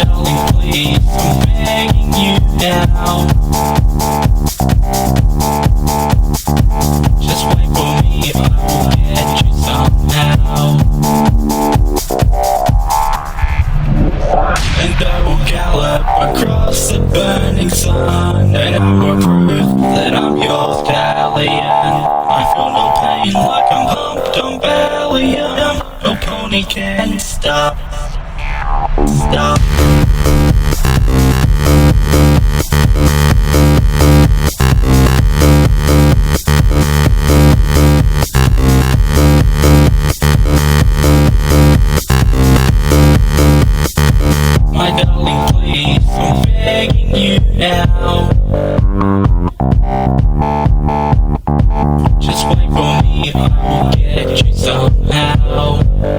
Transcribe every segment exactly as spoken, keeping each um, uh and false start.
darling, please, I'm begging you now. Just wait for me, I will get you somehow. And I will gallop across the burning sun, and I will prove that I'm your stallion. I feel no pain like I'm humped on Valium. No pony can stop, stop. My darling, please, I'm begging you now. Just wait for me, I will get you somehow.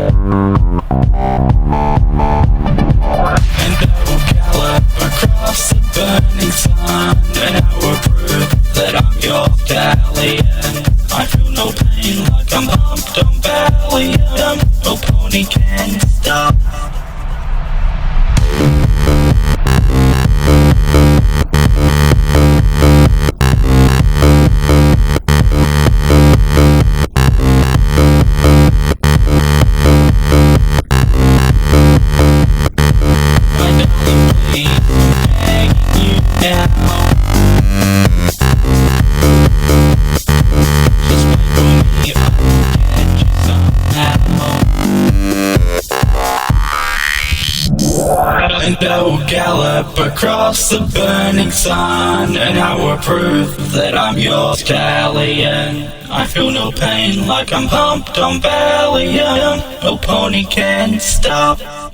And I will gallop across the burning sun, and I will prove that I'm your stallion. I feel no pain like I'm pumped on Valium. No pony can stop. And I will gallop across the burning sun, and I will prove that I'm your stallion. I feel no pain like I'm pumped on Valium. No pony can stop.